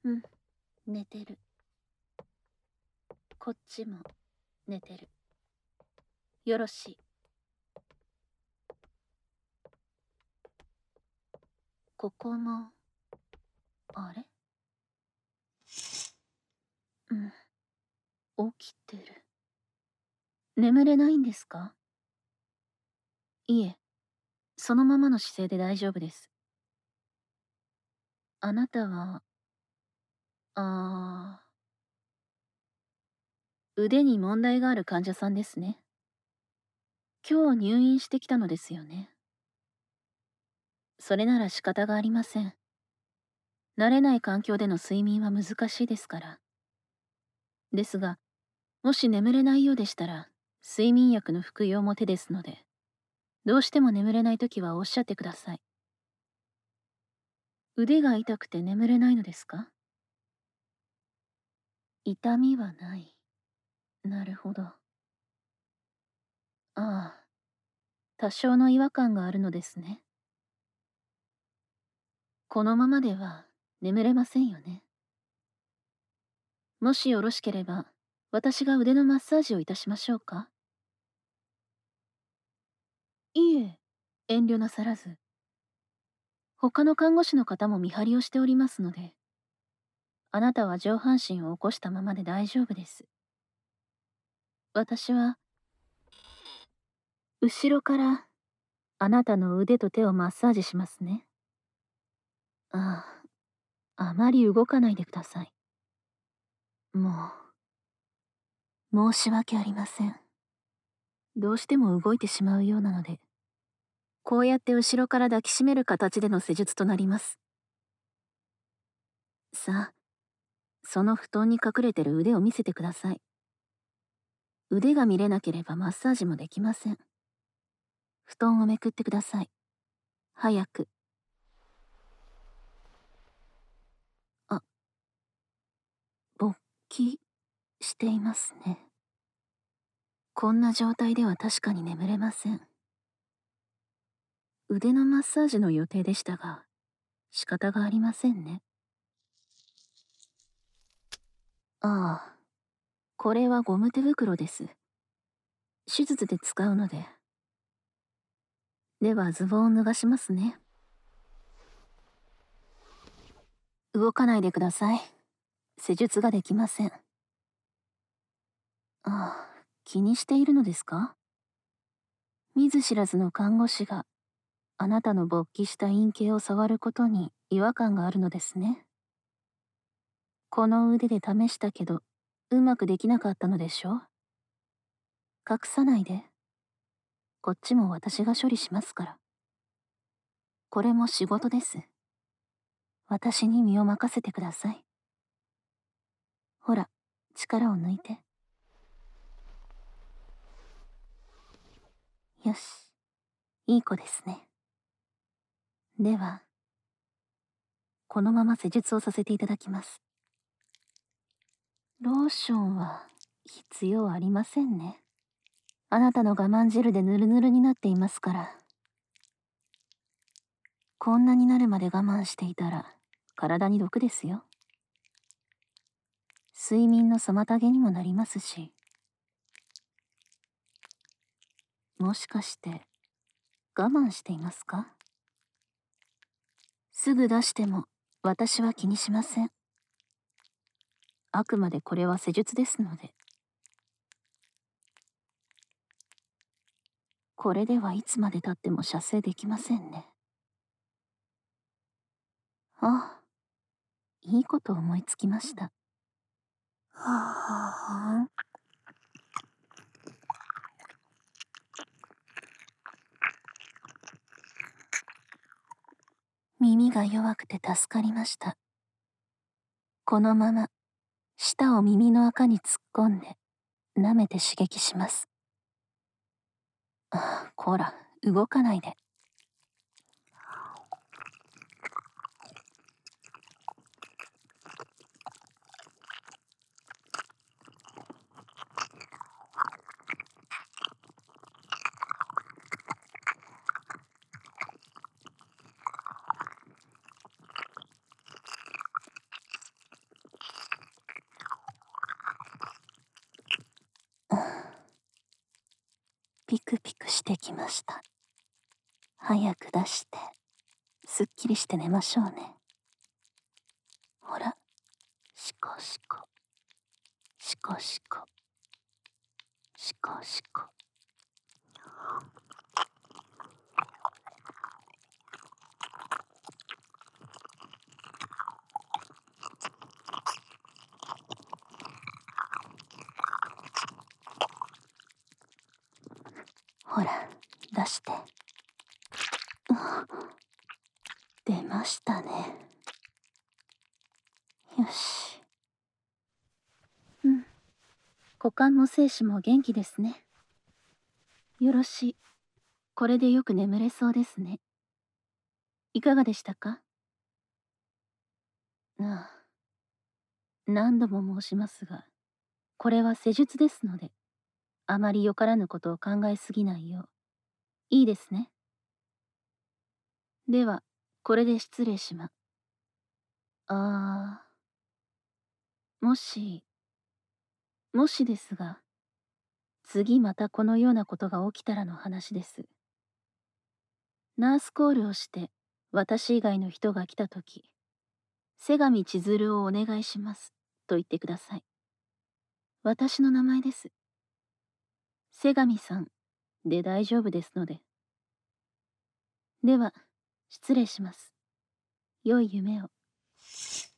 うん、寝てる。こっちも寝てる。よろしい。ここも、あれ？うん、起きてる。眠れないんですか？いえ、そのままの姿勢で大丈夫です。あなたは、あ腕に問題がある患者さんですね。今日入院してきたのですよね。それなら仕方がありません。慣れない環境での睡眠は難しいですから。ですが、もし眠れないようでしたら、睡眠薬の服用も手ですので、どうしても眠れないときはおっしゃってください。腕が痛くて眠れないのですか？痛みはない。なるほど。ああ、多少の違和感があるのですね。このままでは眠れませんよね。もしよろしければ、私が腕のマッサージをいたしましょうか？いえ、遠慮なさらず。他の看護師の方も見張りをしておりますので、あなたは上半身を起こしたままで大丈夫です。私は、後ろからあなたの腕と手をマッサージしますね。ああ、あまり動かないでください。も申し訳ありません。どうしても動いてしまうようなので、こうやって後ろから抱きしめる形での施術となります。さあ、その布団に隠れてる腕を見せてください。腕が見れなければマッサージもできません。布団をめくってください。早く。あ、勃起していますね。こんな状態では確かに眠れません。腕のマッサージの予定でしたが、仕方がありませんね。ああ、これはゴム手袋です。手術で使うので。ではズボンを脱がしますね。動かないでください。施術ができません。ああ、気にしているのですか？見ず知らずの看護師があなたの勃起した陰茎を触ることに違和感があるのですね。この腕で試したけど、うまくできなかったのでしょ？隠さないで。こっちも私が処理しますから。これも仕事です。私に身を任せてください。ほら、力を抜いて。よし、いい子ですね。では、このまま施術をさせていただきます。ローションは必要ありませんね。あなたの我慢汁でヌルヌルになっていますから。こんなになるまで我慢していたら体に毒ですよ。睡眠の妨げにもなりますし。もしかして我慢していますか？すぐ出しても私は気にしません。あくまでこれは施術ですので。これではいつまでたっても射精できませんね。ああ、いいこと思いつきました。はあ、耳が弱くて助かりました。このまま舌を耳の垢に突っ込んで舐めて刺激します。ああ、こら、動かないで。 ピクピクしてきました。早く出して、すっきりして寝ましょうね。ほら、シコシコ、シコシコ、シコシコ。ほら、出して。出ましたね。よし。股間も精子も元気ですね。よろしい。これでよく眠れそうですね。いかがでしたか？ああ、何度も申しますが、これは施術ですので、あまりよからぬことを考えすぎないよう。いいですね。では、これで失礼しま。あもし、もしですが、次またこのようなことが起きたらの話です。ナースコールをして、私以外の人が来たとき、瀬上千鶴をお願いします、と言ってください。私の名前です。瀬上さん、で大丈夫ですので。では、失礼します。良い夢を。